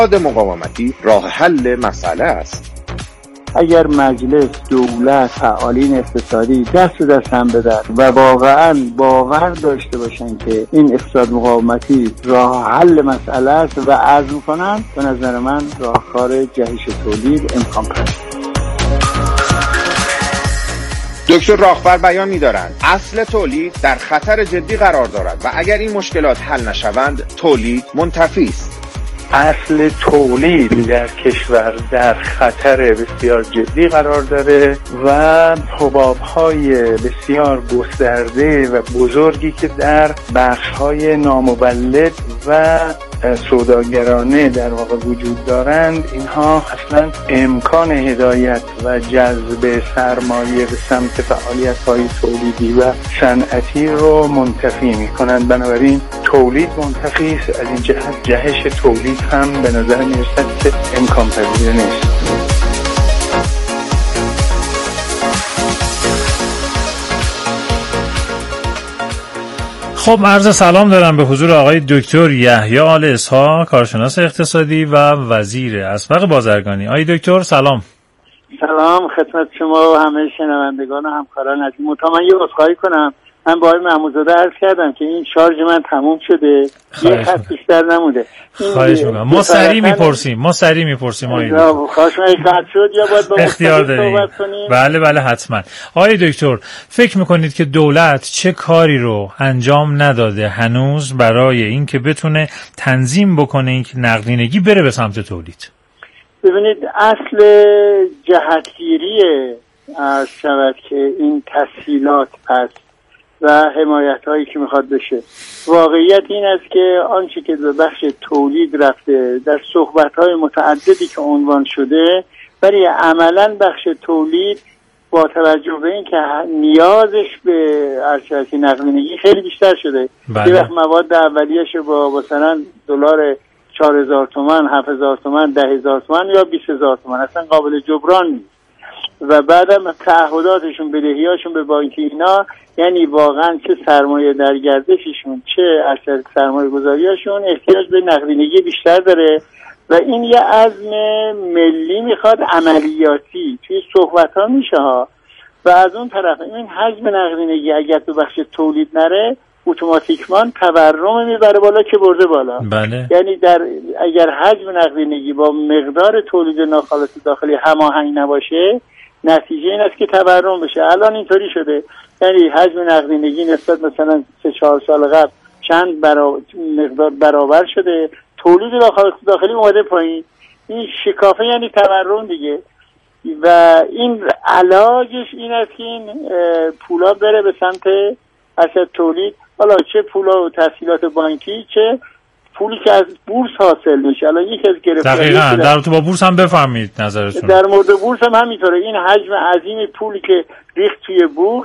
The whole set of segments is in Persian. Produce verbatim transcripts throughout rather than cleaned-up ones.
مقاومتی راه حل مسئله است. اگر مجلس، دولت، فعالین اقتصادی دست دست هم بدن و واقعا باور داشته باشن که این اقتصاد مقاومتی راه حل مسئله است و عزم کنن، به نظر من راهکار جهش تولید امکان پذیر. دکتر راهبر بیان می‌دارند اصل تولید در خطر جدی قرار دارد و اگر این مشکلات حل نشوند تولید منتفی است. اصل تولید در کشور در خطر بسیار جدی قرار داره و حباب‌های بسیار گسترده و بزرگی که در بخش‌های نامولد و سوداگرانه در واقع وجود دارند، اینها اصلا امکان هدایت و جذب سرمایه به سمت فعالیت‌های تولیدی و صنعتی رو منتفی می‌کنند. بنابراین تولید منتفی است. از این جهت جهش تولید هم به نظر میرسد که امکان پذیر نیست. خب عرض سلام دارم به حضور آقای دکتر یحیی آل اسحاق، کارشناس اقتصادی و وزیر اسبق بازرگانی. آقای دکتر سلام. سلام خدمت شما و همه شنوندگان و همکاران عزیز. مطمئن یه عذرخواهی کنم، من با آقای محمودزاده عرض کردم که این شارژ من تموم شده، یه خط بیشتر نموده. خواهش می‌کنم. ما سریع میپرسیم ما سریع میپرسیم آقای دکتر. خواهش می‌کنم قطع شد یا باید با اختیار داریم. بله بله حتما. آقای دکتر فکر میکنید که دولت چه کاری رو انجام نداده هنوز برای اینکه بتونه تنظیم بکنه اینکه نقدینگی بره به سمت تولید؟ ببینید اصل جهتگیری از شود که این تسهیلات هست و حمایت هایی که میخواد بشه، واقعیت این است که آنچه که به بخش تولید رفته در صحبت های متعددی که عنوان شده، ولی عملا بخش تولید با توجه به این که نیازش به ارشدی نقدینگی خیلی بیشتر شده، یه وقت مواد اولیه‌اش با مثلا دلار چهار هزار تومان، هفت هزار تومان، ده هزار تومان یا بیست هزار تومان اصلا قابل جبران نیست و بعدم تعهداتشون، بدهیاشون به بانک اینا، یعنی واقعا چه سرمایه در گردششون چه ارشد سرمایه گذاریاشون احتیاج به نقدینگی بیشتر داره و این یه عزم ملی میخواد، عملیاتی توی صحبت ها میشه ها. و از اون طرف این حجم نقدینگی اگر تو بخش تولید نره اتوماتیکمان تورم میبره بالا که برده بالا. بله. یعنی در اگر حجم نقدینگی با مقدار تولید ناخالص داخلی هماهنگ نباشه، نتیجه این است که تورم بشه. الان اینطوری شده، یعنی حجم نقدینگی نسبت مثلا سه چهار سال قبل چند برابر مقدار برابر شده، تولید ناخالص داخلی اومده پایین. این شکافه یعنی تورم دیگه و این علاجش این است که این پولا بره به سمت ارشد تولید، حالا چه پولا و تسهیلات بانکی چه پولی که از بورس حاصل میشه. الان یکی از گرفتاری‌ها دقیقاً در رابطه با بورس هم بفرمایید نظرتون. در مورد بورس هم همینطوره، این حجم عظیم پولی که ریخت توی بورس،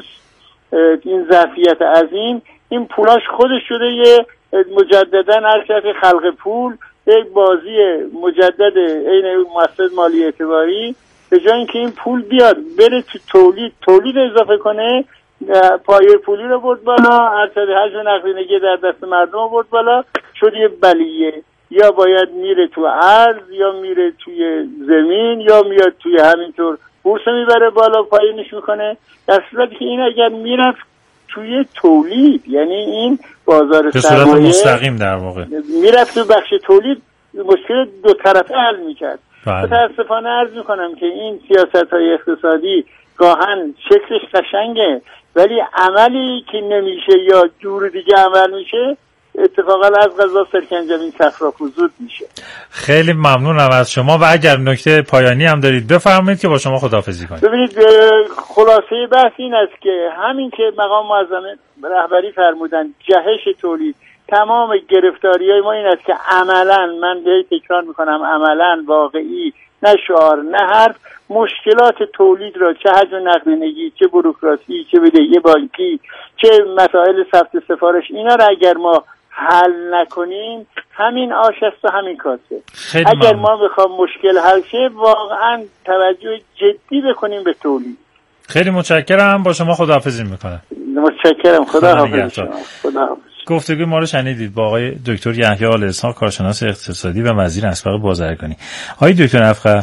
این ظرفیت عظیم، این پولاش خودش شده یه مجددا ارشد خلق پول، یک بازی مجدد عین مؤسسه مالی اعتباری، به جای اینکه این پول بیاد بره تو تولید تولید اضافه کنه، پایه پولی رو برد بالا، ارشد حجم نقدینگی در دست مردم رو برد بالا، شد یه بلیه. یا باید میره تو ارز یا میره توی زمین یا میاد توی همینطور بورس میبره بالا، پایینش میکنه، در صورتی که این اگر میرفت توی تولید، یعنی این بازار سرمایه به صورت مستقیم در واقع میرفت تو بخش تولید، مشکل دو طرفه حل میکرد. متاسفانه عرض میکنم که این سیاست های اقتصادی گاهن شکلش قشنگه ولی عملی که نمیشه یا جور دیگه عمل میشه، اتفاقا از قضا سرکنجبین صفراپوزود میشه. خیلی ممنونم از شما و اگر نکته پایانی هم دارید بفرمایید که با شما خداحافظی کنیم. ببینید خلاصه بحث این است که همین که مقام معظم رهبری فرمودن جهش تولید، تمام گرفتاری‌های ما این است که عملاً، من به تکرار میکنم، عملاً واقعی، نه شعار نه حرف، مشکلات تولید را چه حجم نقدینگی چه بوروکراسی چه بدهی بانکی چه مسائل ثبت سفارش، اینا را اگر ما حل نکنیم همین آش است و همین کاسه. اگر ممنون. ما بخوام مشکل حل شه واقعا توجه جدی بکنیم به تولید. خیلی متشکرم، با شما خداحافظی میکنم. متشکرم، خدا حافظ. خدا حافظ. گفتگوی ما رو شنیدید با آقای دکتر یحیی آل اسحاق، کارشناس اقتصادی و وزیر اسبق بازرگانی. آقای دکتر افخر،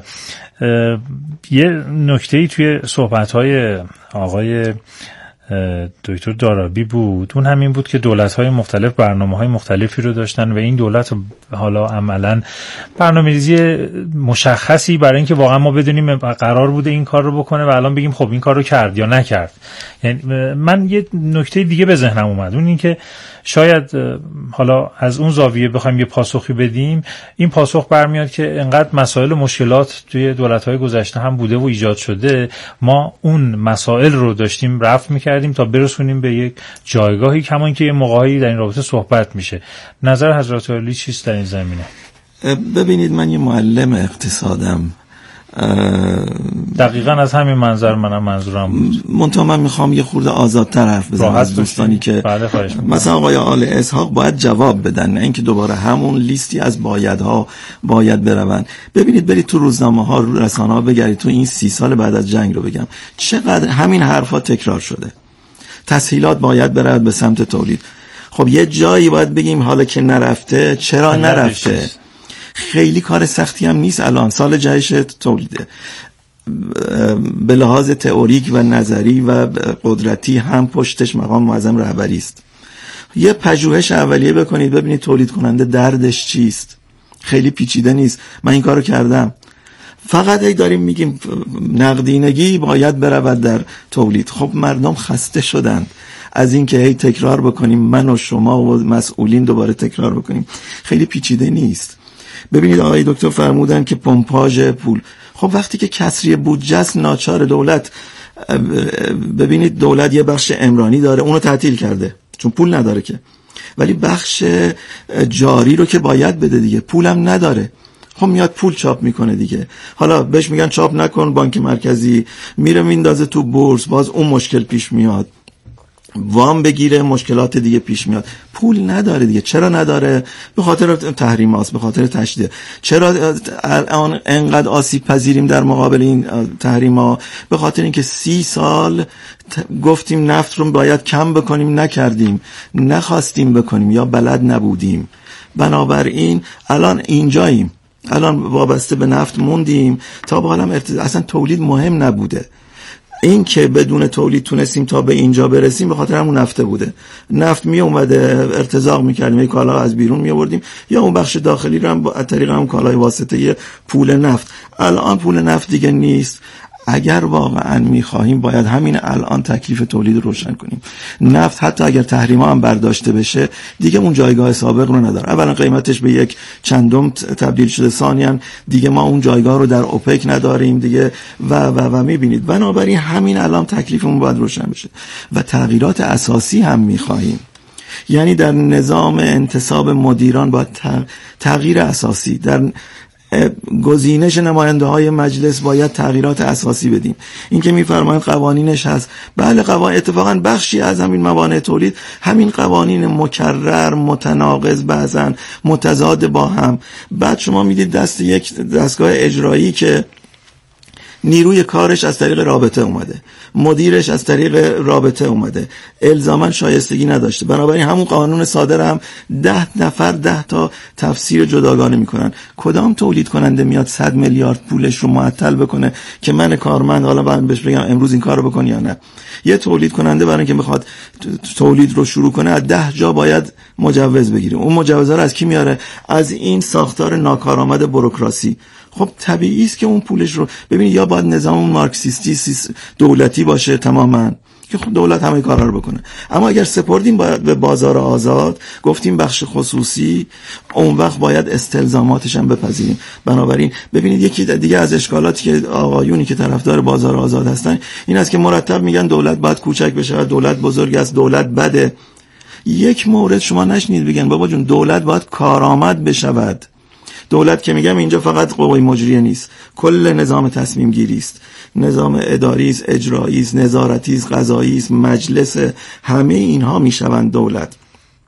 یه نکته‌ای توی صحبت‌های آقای دکتر دارابی بود، اون همین بود که دولت‌های مختلف برنامه‌های مختلفی رو داشتن و این دولت حالا عملاً برنامه‌ریزی مشخصی برای اینکه واقعا ما بدونیم قرار بوده این کار رو بکنه و الان بگیم خب این کار رو کرد یا نکرد. یعنی من یه نکته دیگه به ذهنم اومد، اون این که شاید حالا از اون زاویه بخوایم یه پاسخی بدیم، این پاسخ برمیاد که انقدر مسائل و مشکلات توی دولت‌های گذشته هم بوده و ایجاد شده، ما اون مسائل رو داشتیم رفع می‌کردیم تا برسونیم به یک جایگاهی، کمان که یه موقعی در این رابطه صحبت میشه. نظر حضرت عالی چیست در این زمینه؟ ببینید، من یه معلم اقتصادم، دقیقاً از همین منظر منم منظورم بود. منتها من میخوام یه خورده آزادتر حرف بزنم از دوستانی که بله مثلا آقای آل اسحاق باید جواب بدن، نه اینکه دوباره همون لیستی از بایدها باید برون. ببینید، برید تو روزنامه ها، رو رسانه ها بگردید، تو این سی سال بعد از جنگ رو بگم چقدر همین حرفا تکرار شده. تسهیلات باید برود به سمت تولید. خب یه جایی باید بگیم حالا که نرفته چرا نرفته. خیلی کار سختی هم نیست. الان سال جهش تولیده، به لحاظ تئوریک و نظری و قدرتی هم پشتش مقام معظم رهبری است. یه پژوهش اولیه بکنید ببینید تولید کننده دردش چیست. خیلی پیچیده نیست. من این کارو کردم. فقط ای داریم میگیم نقدینگی باید برود در تولید. خب مردم خسته شدند از این که هی تکرار بکنیم، من و شما و مسئولین دوباره تکرار بکنیم. خیلی پیچیده نیست. ببینید آقای دکتر فرمودن که پمپاژ پول، خب وقتی که کسری بودجه است ناچار دولت، ببینید دولت یه بخش عمرانی داره، اونو تعطیل کرده چون پول نداره که، ولی بخش جاری رو که باید بده دیگه، پولم نداره. خب میاد پول چاپ میکنه دیگه. حالا بهش میگن چاپ نکن، بانک مرکزی میره میندازه تو بورس، باز اون مشکل پیش میاد، وام بگیره، مشکلات دیگه پیش میاد. پول نداره دیگه. چرا نداره؟ به خاطر تحریمات، به خاطر تشدید. چرا الان انقدر آسیب پذیریم در مقابل این تحریما؟ به خاطر اینکه سی سال گفتیم نفت رو باید کم بکنیم، نکردیم، نخواستیم بکنیم یا بلد نبودیم. بنابراین الان اینجاییم، الان وابسته به نفت موندیم. تا به حالا اصلا تولید مهم نبوده. این که بدون تولید تونستیم تا به اینجا برسیم به خاطر همون نفته بوده. نفت می اومده ارتزاق میکردیم، یک کالا از بیرون می آوردیم، یا اون بخش داخلی رو هم از طریق همون کالای واسطه پول نفت. الان پول نفت دیگه نیست. اگر واقعا میخواهیم باید همین الان تکلیف تولید روشن کنیم. نفت حتی اگر تحریما هم برداشته بشه دیگه اون جایگاه سابق رو نداره. اولا قیمتش به یک چندم تبدیل شده، ثانیاً دیگه ما اون جایگاه رو در اوپک نداریم دیگه و و و میبینید. بنابراین همین الان تکلیفمون باید روشن بشه و تغییرات اساسی هم میخواهیم. یعنی در نظام انتصاب مدیران باید تغییر اساسی، در گزینش نماینده های مجلس باید تغییرات اساسی بدیم. این که میفرمایند قوانینش هست، بله قوانین، اتفاقا بخشی از همین موانع تولید همین قوانین مکرر، متناقض، بعضن متضاد با هم. بعد شما میدید دست یک دستگاه اجرایی که نیروی کارش از طریق رابطه اومده، مدیرش از طریق رابطه اومده، الزاما شایستگی نداشته. بنابراین همون قانون صادر هم ده نفر ده تا تفسیر جداگانه میکنن. کدام تولید کننده میاد صد میلیارد پولش رو معطل بکنه که من کارمند حالا باید بهش بگم امروز این کارو بکن یا نه؟ یه تولید کننده برای اینکه میخواد تولید رو شروع کنه از ده جا باید مجوز بگیره. اون مجوزا رو از کی میاره؟ از این ساختار ناکارآمد بوروکراسی. خب طبیعی است که اون پولش رو ببینید، یا باید نظام مارکسیستی دولتی باشه تماما که خب دولت همه کارا رو بکنه، اما اگر سپردیم باید به بازار آزاد، گفتیم بخش خصوصی، اون وقت باید استلزاماتش هم بپذیریم. بنابراین ببینید یکی دیگه از اشکالاتی که آقایونی که طرفدار بازار آزاد هستن این است که مرتب میگن دولت باید کوچک بشه، دولت بزرگ است، دولت بده. یک مورد شما نشنید بگن بابا جون دولت باید کارآمد بشود. دولت که میگم اینجا فقط قوه مجریه نیست، کل نظام تصمیم گیری است، نظام اداری است، اجرایی است، نظارتی است، قضایی است، مجلس، همه اینها میشوند دولت.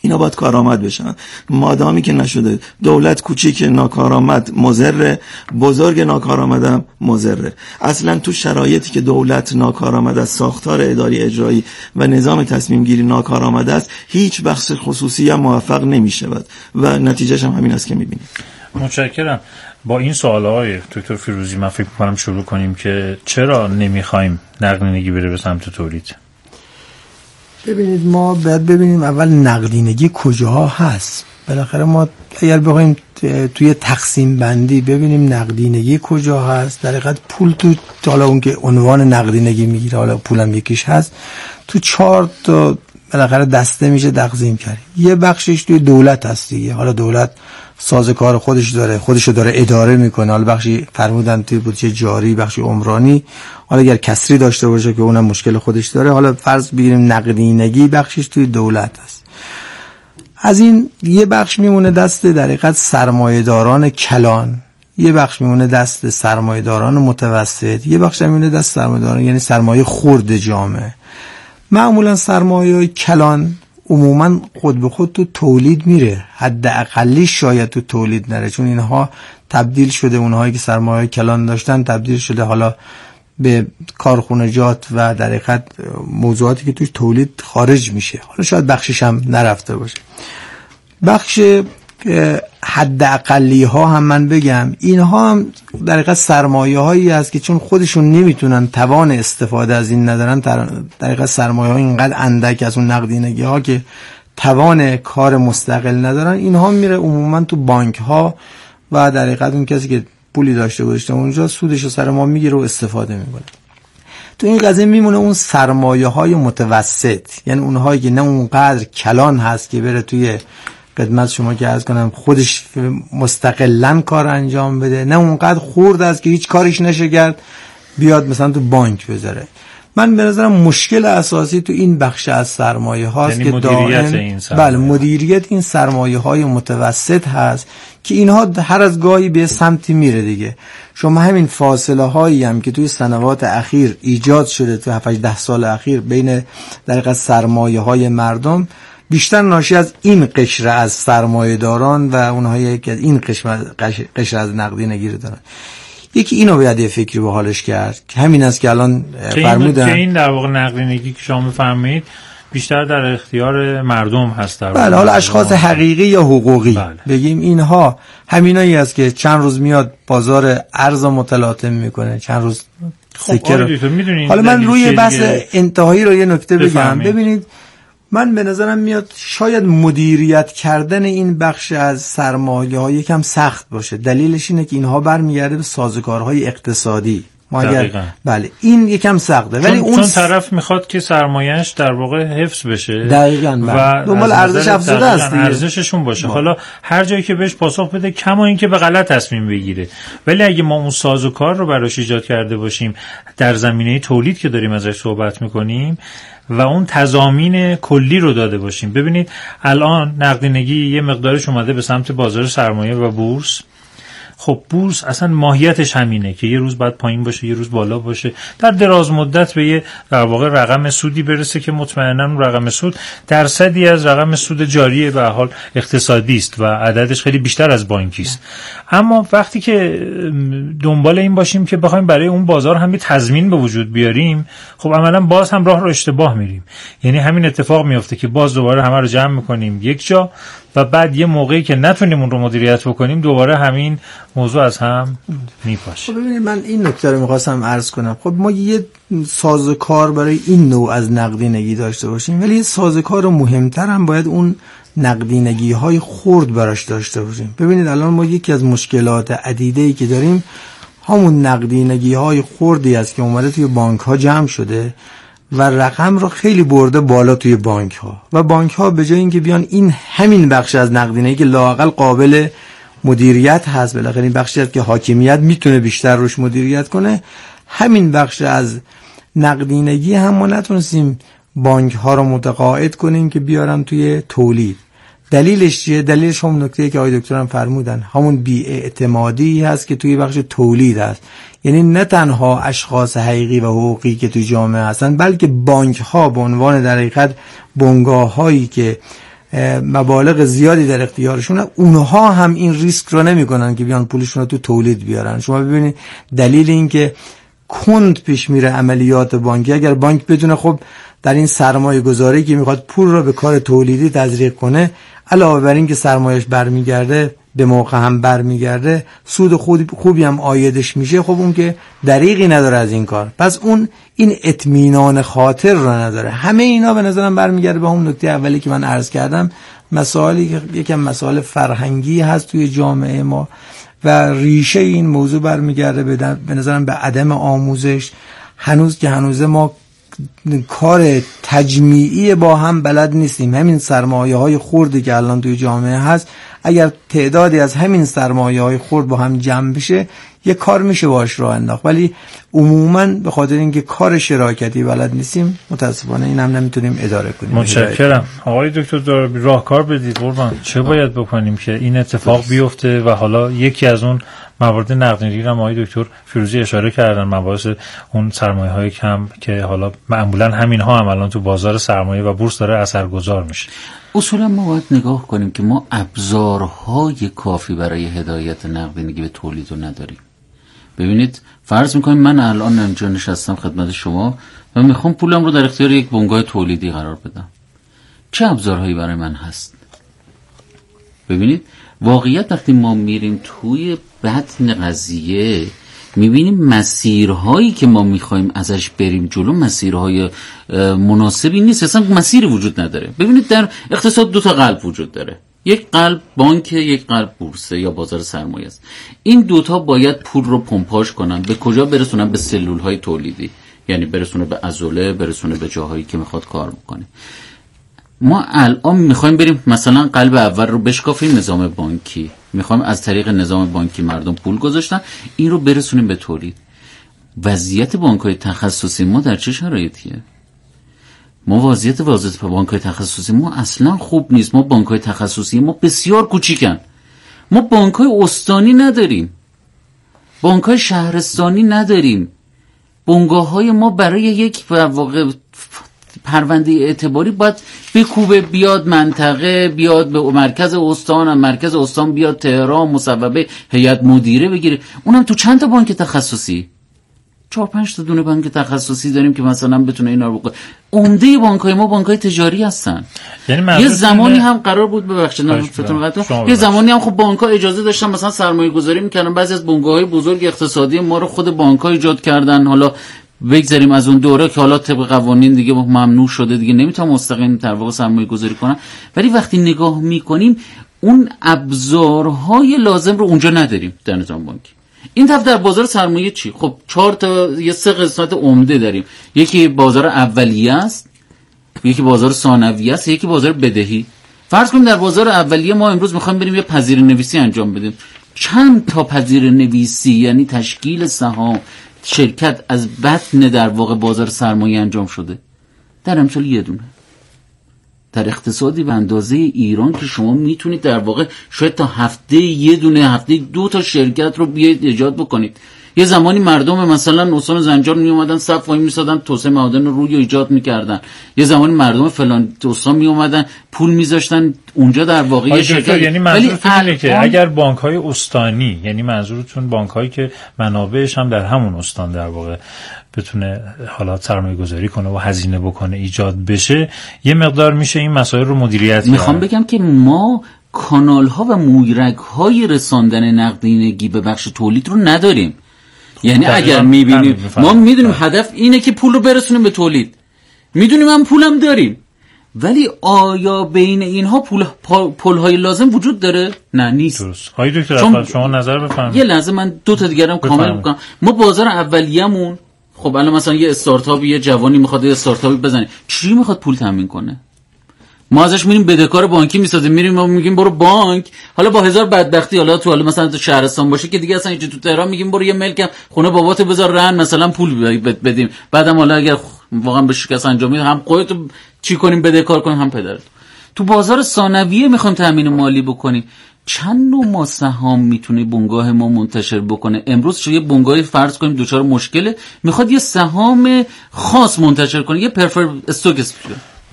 اینا باید کارآمد بشن. مادامی که نشده، دولت کوچیک ناکارآمد مضر، بزرگ ناکارآمدم مضره. اصلا تو شرایطی که دولت ناکارآمد است، ساختار اداری اجرایی و نظام تصمیم گیری ناکارآمد است، هیچ بخش خصوصی هم موفق نمی‌شود و نتیجهش هم همین است که می‌بینید. متشکرم. با این سوال‌های دکتر فیروزی من فکر می‌کنم شروع کنیم که چرا نمی‌خوایم نقدینگی بره به سمت تولید. ببینید ما باید ببینیم اول نقدینگی کجاها هست. بالاخره ما اگر بخوایم توی تقسیم بندی ببینیم نقدینگی کجا هست، در حقیقت پول تو حالا اون که عنوان نقدینگی میگیره، حالا پولم یکیش هست، تو چهار تا بالاخره دسته میشه تقسیم کرد. یه بخشش توی دولت هست دیگه، حالا دولت سازوکار خودش داره، خودشو داره اداره میکنه. حالا بخشی فرمودن توی بودجه جاری، بخشی عمرانی، حالا اگر کسری داشته باشه که اونم مشکل خودش داره. حالا فرض بگیریم نقدینگی بخشش توی دولت هست. از این یه بخش میمونه دست در حقیقت سرمایه‌داران کلان، یه بخش میمونه دست سرمایه‌داران متوسط، یه بخش میمونه دست سرمایه‌داران یعنی سرمایه خرد جامعه. معمولا سرمایه کلان عموما خود به خود تو تولید میره، حداقلی شاید تو تولید نره، چون اینها تبدیل شده، اونهایی که سرمایه کلان داشتن تبدیل شده حالا به کارخونجات و در حقیقت موضوعاتی که توش تولید خارج میشه. حالا شاید بخشش هم نرفته باشه. بخش حداقلی ها هم من بگم، اینها هم در حقیقت سرمایه هایی هست که چون خودشون نمیتونن توان استفاده از این ندارن، در حقیقت سرمایه ها اینقدر اندک از اون نقدینگی ها که توان کار مستقل ندارن، اینها میره عموما تو بانک ها و در حقیقت اون کسی که پولی داشته باشه اونجا سودش سر ما میگیره و استفاده میکنه. تو این قضیه میمونه اون سرمایه های متوسط، یعنی اونهایی که نه اونقدر کلان هست که بره توی خدمت شما که عرض کنم خودش مستقلاً کار انجام بده، نه اونقدر خرد است که هیچ کارش نشه کرد بیاد مثلا تو بانک بذاره. من به نظرم مشکل اساسی تو این بخش از سرمایه هاست که مدیریت این سرمایه. بله مدیریت این سرمایه های متوسط هست که اینها هر از گاهی به سمتی میره دیگه. شما همین فاصله هایی هم که توی سنوات اخیر ایجاد شده تو هفت ده سال اخیر بین در حقیقت سرمایه های مردم، بیشتر ناشی از این قشر از سرمایه داران و اونهایی که این قشر, قشر از نقدینگی رو دارن. یکی اینو باید یه فکری به حالش کرد که همین است که الان فرمودن که این در واقع نقدینگی که شما می‌فرمایید بیشتر در اختیار مردم هست. در بله، حالا اشخاص حقیقی یا حقوقی بله. بگیم اینها همینایی است که چند روز میاد بازار ارز متلاطم میکنه، چند روز سکه رو. حالا من روی بحث انتهایی رو یه نکته بگم. ببینید من به نظرم میاد شاید مدیریت کردن این بخش از سرمایه ها یکم سخت باشه. دلیلش اینه که اینها برمیگرده به سازوکارهای اقتصادی. ما اگر بله این یکم سخته، ولی چون, اون چون طرف میخواد که سرمایه‌اش در واقع حفظ بشه دقیقاً و دنبال ارزش افزوده است، ارزششون باشه. حالا هر جایی که بهش پاسخ بده، کما اینکه به غلط تصمیم بگیره. ولی اگه ما اون سازوکار رو براش ایجاد کرده باشیم در زمینه تولید که داریم ازش صحبت میکنیم و اون تضامین کلی رو داده باشیم. ببینید الان نقدینگی یه مقدارش اومده به سمت بازار سرمایه و بورس. خب بورس اصلا ماهیتش همینه که یه روز باید پایین باشه، یه روز بالا باشه، در دراز مدت به یه در واقع رقم سودی برسه که مطمئنا اون رقم سود درصدی از رقم سود جاری به حال اقتصادی است و عددش خیلی بیشتر از بانکی است. اما وقتی که دنبال این باشیم که بخوایم برای اون بازار هم یه تضمین به وجود بیاریم، خب عملا باز هم راه رو اشتباه میریم. یعنی همین اتفاق میفته که باز دوباره همه رو جمع میکنیم یک جا و بعد یه موقعی که نتونیم اون رو مدیریت بکنیم دوباره همین موضوع از هم میپاشه. خب ببینید من این نکته رو می‌خواستم عرض کنم. خب ما یه سازوکار برای این نوع از نقدینگی داشته باشیم، ولی یه سازوکار مهمتر هم باید اون نقدینگی‌های خرد براش داشته باشیم. ببینید الان ما یکی از مشکلات عدیده‌ای که داریم همون نقدینگی‌های خردی است که اومده توی بانک‌ها جمع شده و رقم رو خیلی برده بالا توی بانک ها و بانک ها به جای اینکه بیان این همین بخش از نقدینگی که لااقل قابل مدیریت هست، بالاخره این بخشی هست که حاکمیت میتونه بیشتر روش مدیریت کنه، همین بخش از نقدینگی هم ما نتونستیم بانک ها رو متقاعد کنیم که بیارن توی تولید. دلیلش چیه؟ دلیلش هم نکته‌ای که آقای دکتر هم فرمودن، همون بی‌اعتمادی هست که توی بخش تولید هست. یعنی نه تنها اشخاص حقیقی و حقوقی که توی جامعه هستن، بلکه بانک ها به عنوان در حقیقت بنگاه هایی که مبالغ زیادی در اختیارشون، اونها هم این ریسک رو نمیکنن که بیان پولشون رو تو تولید بیارن. شما ببینید دلیل این که کند پیش میره عملیات بانکی، اگر بانک بدونه خب در این سرمایه گذاری که میخواد پول رو به کار تولیدی تزریق کنه، علاوه بر این که سرمایهش برمیگرده به موقع هم برمیگرده، سود خوبی, خوبی هم عایدش میشه، خب اون که دریغی نداره از این کار. پس اون این اطمینان خاطر رو نداره. همه اینا به نظرم برمیگرده به اون نکته اولی که من عرض کردم، مسائلی که یکم مسائل فرهنگی هست توی جامعه ما و ریشه این موضوع برمیگرده به نظرم به عدم آموزش. هنوز که هنوز ما کار تجمیعی با هم بلد نیستیم. همین سرمایه های خردی که الان توی جامعه هست، اگر تعدادی از همین سرمایه های خرد با هم جمع بشه یه کار میشه باش راه انداخت، ولی عموما به خاطر اینکه کار شراکتی بلد نیستیم متاسفانه این هم نمیتونیم اداره کنیم. متشکرم. آقای دکتر دار راهکار بدید قربان، چه باید بکنیم که این اتفاق بیفته؟ و حالا یکی از اون موارد نقدینگی رو آقای دکتر فیروزی اشاره کردن، مباحث اون سرمایه‌های کم که حالا معمولا همین ها هم الان تو بازار سرمایه و بورس داره اثرگذار میشه. اصولا ما باید نگاه کنیم که ما ابزارهای کافی برای هدایت نقدینگی به تولید رو نداریم. ببینید فرض میکنیم من الان اینجا نشستم خدمت شما و میخوام پولم رو در اختیار یک بنگاه تولیدی قرار بدم، چه ابزارهایی برای من هست؟ ببینید واقعیت وقتی ما میریم توی بطن قضیه میبینیم مسیرهایی که ما میخوایم ازش بریم جلو مسیرهای مناسبی نیست، اصلا مسیری وجود نداره. ببینید در اقتصاد دو تا قلب وجود داره، یک قلب بانک، یک قلب بورس یا بازار سرمایه است. این دوتا باید پول رو پمپاژ کنن، به کجا برسونن؟ به سلول های تولیدی، یعنی برسونه به عضله، برسونه به جاهایی که میخواد کار بکنه. ما الان میخوایم بریم مثلا قلب اول رو بشکافیم، نظام بانکی، میخوایم از طریق نظام بانکی مردم پول گذاشتن این رو برسونیم به تولید. وضعیت بانک‌های تخصصی ما در چه شرایطیه؟ ما وضعیت وضعیت بانک‌های تخصصی ما اصلا خوب نیست. ما بانک‌های تخصصی ما بسیار کوچیکن. ما بانک‌های استانی نداریم، بانک‌های شهرستانی نداریم. بنگاه‌های ما برای یک واقع پرونده اعتباری باید بکوبه بیاد منطقه، بیاد به مرکز استان، مرکز استان بیاد تهران، مصوبه هیئت مدیره بگیره. اونم تو چند تا بانک تخصصی؟ چهار پنج تا دونه بانک تخصصی داریم که مثلا بتونه اینا رو بکنه. عمده بانک‌های ما بانک‌های تجاری هستن. یعنی یه زمانی هم قرار بود ببخشید یه زمانی هم خب بانک‌ها اجازه داشتن مثلا سرمایه‌گذاری می‌کردن. بعضی از بنگاه‌های بزرگ اقتصادی ما رو خود بانک‌ها ایجاد کردن. حالا بگذاریم از اون دوره که حالا طبق قوانین دیگه ممنوع شده، دیگه نمیتونن مستقیم در واقع سرمایه گذاری کنن، ولی وقتی نگاه میکنیم اون ابزارهای لازم رو اونجا نداریم در نظام بانکی. این طرف در بازار سرمایه چی؟ خب چهار تا یه سه قسمت عمده داریم. یکی بازار اولیه است، یکی بازار ثانویه است، یکی بازار بدهی. فرض کنیم در بازار اولیه ما امروز میخوایم بریم یه پذیرنویسی انجام بدیم. چند تا پذیرنویسی یعنی تشکیل سهام شرکت از بطن در واقع بازار سرمایه انجام شده؟ در امثال یه دونه. در اقتصادی به اندازه ایران که شما میتونید در واقع شاید تا هفته یه دونه، هفته دو تا شرکت رو بیاید ایجاد بکنید. یه زمانی مردم مثلا استان زنجان می اومدن صف وای میسادن توسعه معادن رو روی ایجاد میکردن. یه زمانی مردم فلان استان می اومدن پول میذاشتن اونجا در واقع شرکت. یعنی منظورتون اینه که اگر بانک‌های استانی، یعنی منظورتون بانک‌هایی که منابعش هم در همون استان در واقع بتونه حالا سرمایه گذاری کنه و هزینه بکنه ایجاد بشه، یه مقدار میشه این مسائل رو مدیریت کرد. میخوام بگم که ما کانال ها و مویرگ های رساندن نقدینگی به بخش تولید رو نداریم. یعنی اگر میبینیم ما میدونیم هدف اینه که پول رو برسونیم به تولید، میدونیم هم پولم داریم، ولی آیا بین اینها پول پول های لازم وجود داره؟ نه نیست. درست. آقای دکتر شما نظر بفرمایید. یه لحظه من دو تا دیگرم کامل بکنم. ما بازار اولیه‌مون خب الان مثلا یه استارتاپ، یه جوانی میخواد یه استارتاپی بزنه، چی میخواد پول تامین کنه؟ ما ازش میریم بدهکار بانکی میسازیم، میریم ما میگیم برو بانک، حالا با هزار بدبختی حالا تو حالا مثلا تو شهرستان باشه که دیگه اصلا اینجا تو تهران میگیم برو یه ملکم خونه باباتو بذار رهن مثلا پول بدیم، بعدم حالا اگر واقعا به شکست انجام میده هم خودت چی کنیم بدهکار کنیم هم پدرت. تو بازار ثانویه میخوایم تامین مالی بکنیم، چند نوع ما سهام میتونه بنگاه ما منتشر بکنه؟ امروز یه بنگاهی فرض کنیم دوچار مشکله، میخواد یه سهام خاص منتشر کنه، یه پرفر استوک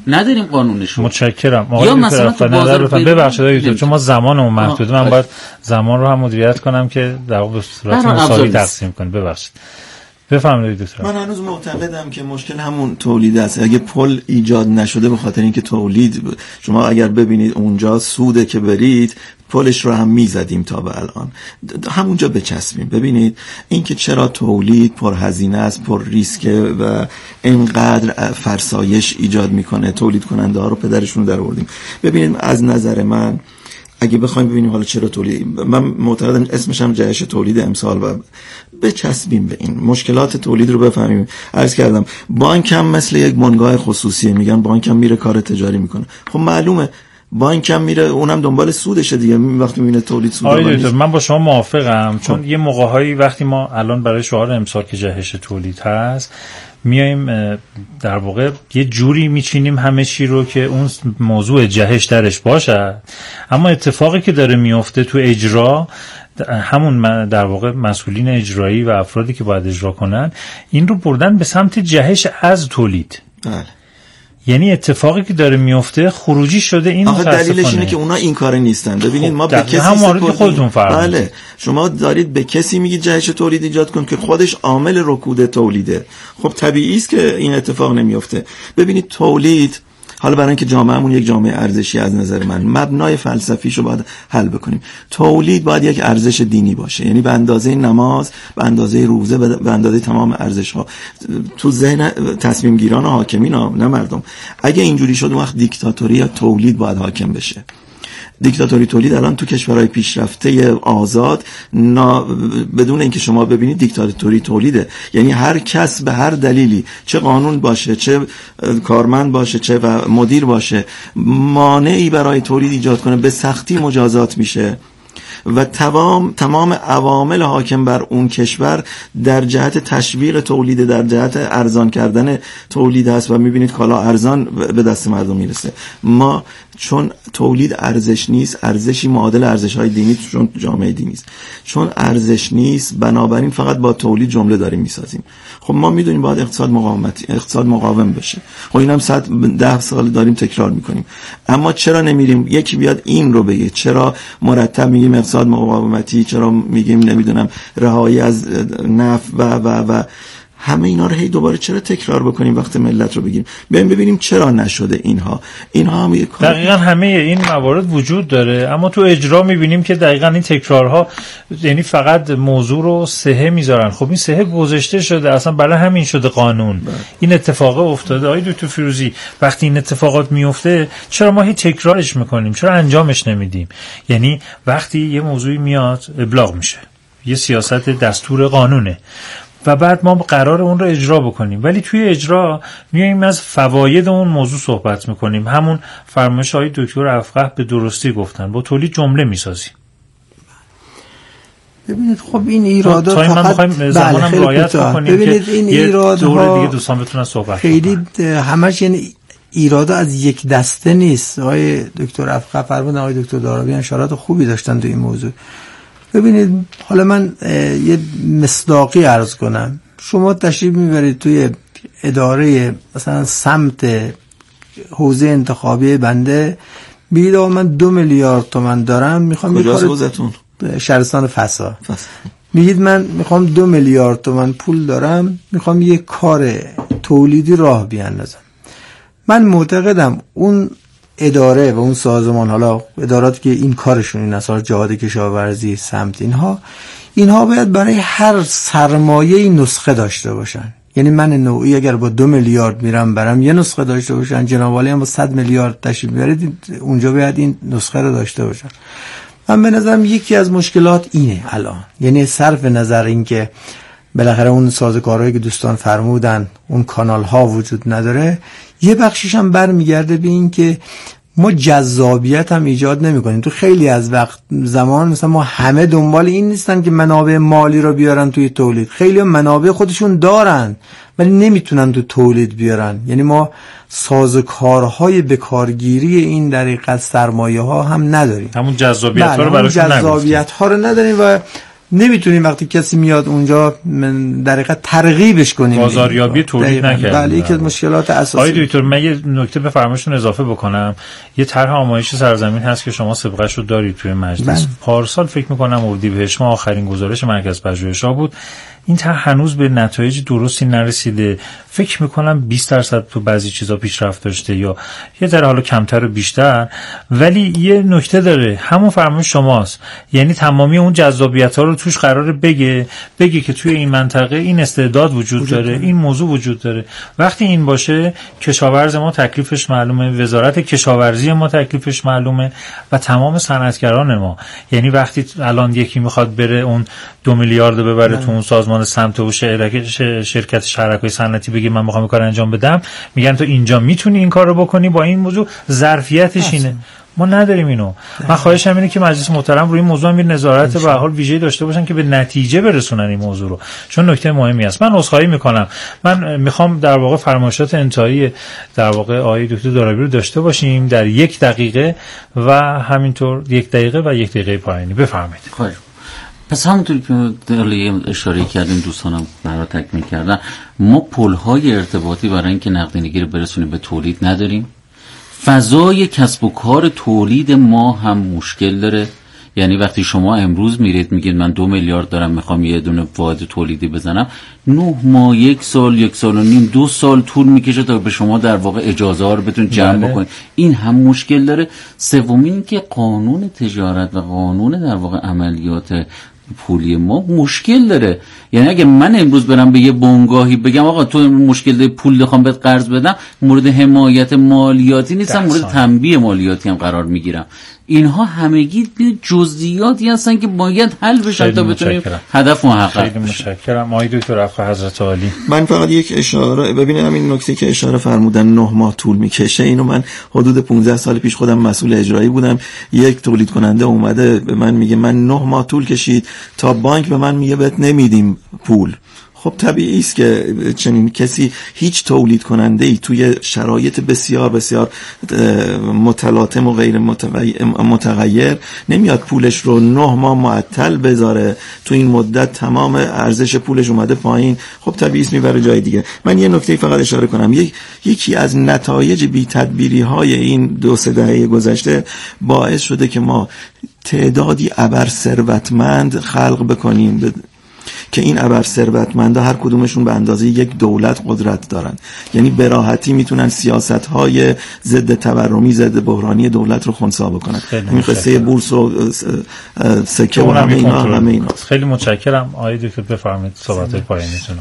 نداریم قانونشو. متشکرم. آقای دکتر افغان نظر بفرمایید. ببخشید آقای دکتر، چون ما زمانمون محدوده، من باید زمان رو هم مدیریت کنم که در واقع به صورت مساوی تقسیم کنیم. ببخشید. بفرمایید دکتر. من هنوز معتقدم که مشکل همون تولید است. اگه پل ایجاد نشده به خاطر اینکه تولید، شما اگر ببینید اونجا سوده که برید، پلش رو هم میزدیم تا به الان، همونجا بچسبیم. ببینید اینکه چرا تولید پرهزینه است، پر ریسکه و اینقدر فرسایش ایجاد میکنه، تولید کننده ها رو پدرشون در آوردیم. ببینید از نظر من اگه بخوایم ببینیم حالا چرا تولید، من معتقدم اسمش هم جهش تولید امسال، و بچسبیم به این مشکلات تولید رو بفهمیم. عرض کردم بانک هم مثل یک بنگاه خصوصیه، میگن بانک هم میره کار تجاری میکنه. خب معلومه بانک هم میره اونم دنبال سودشه دیگه، وقتی میبینه تولید سود. آره دکتر، من با شما موافقم، چون یه موقع‌هایی وقتی ما الان برای شعار امسال که جهش تولید هست میایم در واقع یه جوری میچینیم همه چی رو که اون موضوع جهش درش باشه، اما اتفاقی که داره میفته تو اجرا، همون در واقع مسئولین اجرایی و افرادی که باید اجرا کنن این رو بردن به سمت جهش از تولید. بله. یعنی اتفاقی که داره میفته خروجی شده. این آخه دلیلش اینه که اونا این کار نیستن. ببینید ما به کسی همون که خودتون فرمودید. بله، شما دارید به کسی میگید جهش تولید ایجاد کن که خودش عامل رکود تولیده. خب طبیعی است که این اتفاق نمیفته. ببینید تولید، حالا برای اینکه جامعهمون یک جامعه ارزشی از نظر من، مبنای فلسفیشو باید حل بکنیم. تولید باید یک ارزش دینی باشه، یعنی به اندازه نماز، به اندازه روزه، به اندازه تمام ارزش‌ها تو ذهن تصمیم گیران و حاکمین ها، نه مردم. اگه اینجوری شد وقت دیکتاتوری یا تولید باید حاکم بشه. دیکتاتوری تولید الان تو کشورهای پیشرفته آزاد نا بدون اینکه شما ببینید دیکتاتوری تولیده، یعنی هر کس به هر دلیلی، چه قانون باشه، چه کارمند باشه، چه مدیر باشه، مانعی برای تولید ایجاد کنه به سختی مجازات میشه و تمام تمام عوامل حاکم بر اون کشور در جهت تشویق تولید، در جهت ارزان کردن تولید هست و میبینید کالا ارزان به دست مردم میرسه. ما چون تولید ارزش نیست، ارزشی معادل ارزش‌های دینی چون جامعه دینی است، چون ارزش نیست بنابراین فقط با تولید جمله داریم میسازیم. خب ما میدونیم باید اقتصاد مقاومتی اقتصاد مقاوم بشه. خب اینم صد ده سال داریم تکرار میکنیم، اما چرا نمیریم یکی بیاد این رو بگه؟ چرا مرتب میگیم اقتصاد مقاومتی، چرا میگیم نمیدونم رهایی از نفت و و و همه اینا رو هی دوباره چرا تکرار بکنیم وقت ملت رو بگیم؟ بیایم ببینیم چرا نشده اینها. اینها هم دقیقاً همه این موارد وجود داره، اما تو اجرا میبینیم که دقیقاً این تکرارها، یعنی فقط موضوع رو صحه میذارن. خب این صحه گذشته شده، اصلا برای همین شده قانون. بله. این اتفاق افتاده. آقای دکتر فیروزی، وقتی این اتفاقات میفته چرا ما هی تکرارش میکنیم؟ چرا انجامش نمیدیم؟ یعنی وقتی یه موضوعی میاد ابلاغ میشه، یه سیاست دستور قانونه و بعد ما قرار اون رو اجرا بکنیم، ولی توی اجرا میایم از فواید اون موضوع صحبت میکنیم. همون فرمایش های دکتر افقه به درستی گفتن، با تولید جمله میسازیم. ببینید خب این ایرادات تا ما میخوایم زمانم رعایت بکنیم. ببینید این ایرادها دیگه دوستان بتونن صحبت خیلی همش یعنی ایرادا از یک دسته نیست. آقای دکتر افقه فرمودن، آقای دکتر دارابی اشارات خوبی داشتن تو این موضوع. ببینید حالا من یه مصداقی عرض کنم. شما تشریف میبرید توی اداره مثلا سمت حوزه انتخابی بنده، بگید آقا من دو میلیارد تومان دارم، میخوام کجاست حوزتون؟ شهرستان فسا. میگید من میخوام دو میلیارد تومان پول دارم، میخوام یه کار تولیدی راه بیاندازم. من معتقدم اون اداره و اون سازمان، حالا ادارات که این کارشون این اصلا جهاد کشاورزی سمت اینها اینها باید برای هر سرمایه نسخه داشته باشن. یعنی من نوعی اگر با دو میلیارد میرم برم یه نسخه داشته باشن، جناب عالی هم با صد میلیارد تشریف میبرید اونجا باید این نسخه رو داشته باشن. من به نظرم یکی از مشکلات اینه الان، یعنی صرف نظر این که بالاخره اون سازوکارهایی که دوستان فرمودن اون کانال ها وجود نداره، یه بخشش هم برمیگرده به این که ما جذابیت هم ایجاد نمی کنیم. تو خیلی از وقت زمان مثلا ما همه دنبال این نیستن که منابع مالی رو بیارن توی تولید، خیلی هم منابع خودشون دارن ولی نمیتونن تو تولید بیارن. یعنی ما سازوکارهای بکارگیری این دقیقاً سرمایه ها هم نداریم، همون جذابیت ها رو براشون جذابیت ها رو نداریم و نمیتونیم وقتی کسی میاد اونجا در حقیقت ترغیبش کنیم بازاریابی تولید نکنیم. بله یکی از مشکلات اساسی. آقای دکتر من یه نکته به فرمایشتون اضافه بکنم. یه طرح آمایش سرزمین هست که شما سابقه‌اش رو دارید توی مجلس. بله. پارسال فکر می‌کنم اردیبهشت ماه آخرین گزارش مرکز پژوهش‌ها بود. این طرح هنوز به نتایج درستی نرسیده. فکر میکنم بیست درصد تو بعضی چیزا پیشرفت داشته یا یه ذره حالا کمتر و بیشتر، ولی یه نکته داره، همون فرمایش شماست، یعنی تمامی اون جذابیت‌ها رو توش قراره بگه بگه که توی این منطقه این استعداد وجود, وجود داره، این موضوع وجود داره. وقتی این باشه کشاورز ما تکلیفش معلومه، وزارت کشاورزی ما تکلیفش معلومه و تمام صنعتگران ما. یعنی وقتی الان یکی میخواد بره اون دو میلیارد ببره تو اون سازمان سمت و شرکت شرکای صنعتی بگه من میخوام کار انجام بدم، میگن تو اینجا میتونی این کارو بکنی با این موضوع، ظرفیتش اینه. ما نداریم اینو. من خواهشم اینه که مجلس محترم روی این موضوع امیر نظارت به هر حال ویژه‌ای داشته باشن که به نتیجه برسونن این موضوع رو، چون نکته مهمی است. من عذرخواهی میکنم، من میخوام در واقع فرمایشات انتهایی در واقع آقای دکتر دارابی رو داشته باشیم در یک دقیقه و همینطور یک دقیقه و یک دقیقه پایانی. بفرمایید. خواهش. پس همونطوری که دلیل اشاره کردیم دوستانم برای تکمیل کردن، ما پل‌های ارتباطی برای اینکه نقدینگی رو برسونیم به تولید نداریم. فضای کسب و کار تولید ما هم مشکل داره. یعنی وقتی شما امروز میرید میگید من دو میلیارد دارم میخوام یه دونه واحد تولیدی بزنم، نه ماه، یک سال، یک سال و نیم، دو سال طول میکشه تا به شما در واقع اجازه ها رو بتون جمع بکنید. این هم مشکل داره. سومین که قانون تجارت و قانون در واقع عملیات پولی ما مشکل داره. یعنی اگه من امروز برم به یه بنگاهی بگم آقا تو مشکل داری پول بخوام بهت قرض بدم، مورد حمایت مالیاتی نیستم، مورد تنبیه مالیاتی هم قرار میگیرم. اینها همگی جزئیاتی هستن که باید حل بشن تا بتونیم هدف محقق. خیلی متشکرم آقای دکتر افخر حضرت عالی. من فقط یک اشاره ببینید، همین نکته که اشاره فرمودن نه ماه طول میکشه، اینو من حدود پانزده سال پیش خودم مسئول اجرایی بودم. یک تولید کننده اومده به من میگه من نه ماه طول کشید تا بانک به من میگه بهت نمیدیم پول. خب طبیعی است که چنین کسی، هیچ تولید کننده ای توی شرایط بسیار بسیار متلاطم و غیر متغیر نمیاد پولش رو نه ماه معطل بذاره، تو این مدت تمام ارزش پولش اومده پایین. خب طبیعی است میبره جای دیگه. من یه نکته فقط اشاره کنم، یک یکی از نتایج بی تدبیری های این دو سه دهه گذشته باعث شده که ما تعدادی ابر ثروتمند خلق بکنیم که این ابر ثروتمندا هر کدومشون به اندازه یک دولت قدرت دارن. یعنی به راحتی میتونن سیاست‌های ضد تورمی، ضد بحرانی دولت رو خنثی بکنن. این قصه بورس و سکه و همه اینا همه اینا. خیلی متشکرم آقای دکتر، بفرمایید صحبت‌های پایانیتون.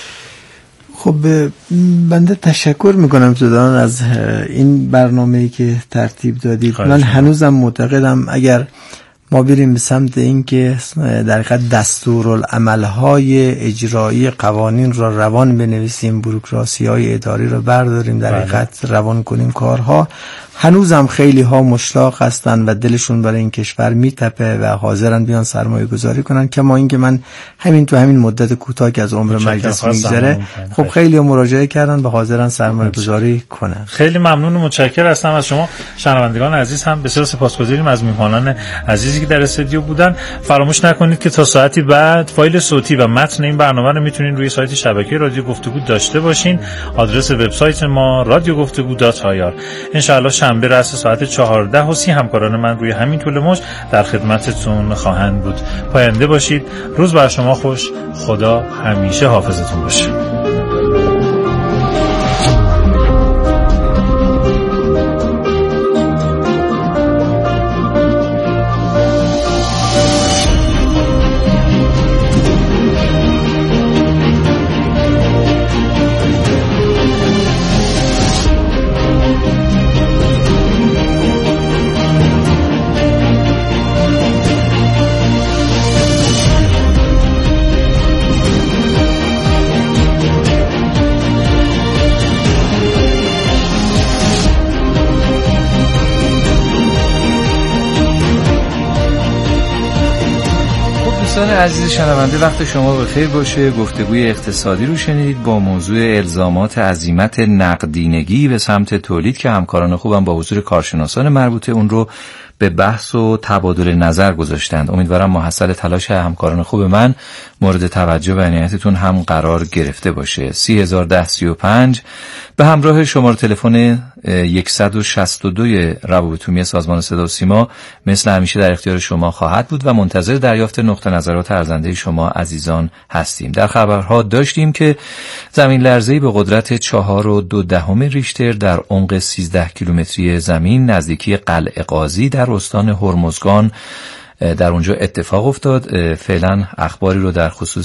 خب بنده تشکر میکنم زدان از این برنامه‌ای که ترتیب دادید. من هنوزم معتقدم اگر ما بریم به سمت این که در حقیقت دستورالعمل‌های اجرایی قوانین را روان بنویسیم، بوروکراسی‌های اداری را برداریم، در حقیقت روان کنیم کارها، هنوزم خیلی ها مشتاق هستن و دلشون برای این کشور میتپه و حاضرن بیان سرمایه گذاری کنن. کما اینکه من همین تو همین مدت کوتاه که از عمر مجلس میگذره، خب خیلی ها مراجعه کردن و حاضرن سرمایه گذاری کنن. خیلی ممنون و متشکر هستم از شما شنوندگان عزیز. هم بسیار سپاسگزاریم از میهمانان عزیزی که در استودیو بودن. فراموش نکنید که تا ساعتی بعد فایل صوتی و متن این برنامه رو میتونین روی سایت شبکه رادیو گفتگو داشته باشین. آدرس وبسایت ما رادیو گفتگو دات آی آر. ان شاء الله شنبه رأس ساعت چهارده و سی همکاران من روی همین طول موج در خدمتتون خواهند بود. پاینده باشید. روز بر شما خوش. خدا همیشه حافظتون باشه. عزیز شنونده، وقت شما بخیر باشه. گفتگوی اقتصادی رو شنیدید با موضوع الزامات عزیمت نقدینگی به سمت تولید که همکاران خوبم با حضور کارشناسان مربوطه اون رو به بحث و تبادل نظر گذاشتند. امیدوارم محصل تلاش همکاران خوب من مورد توجه و عنایتتون هم قرار گرفته باشه. سی هزار ده سی و پنج به همراه شماره تلفن صد و شصت و دو روابط عمومی سازمان صدا و سیما مثل همیشه در اختیار شما خواهد بود و منتظر دریافت نقطه نظرات ارزنده شما عزیزان هستیم. در خبرها داشتیم که زمین لرزه‌ای به قدرت چهار و دو دهم ریشتر در عمق سیزده کیلومتری زمین نزدیکی قلعه قاضی در استان هرمزگان در اونجا اتفاق افتاد. فعلا اخباری رو در خصوص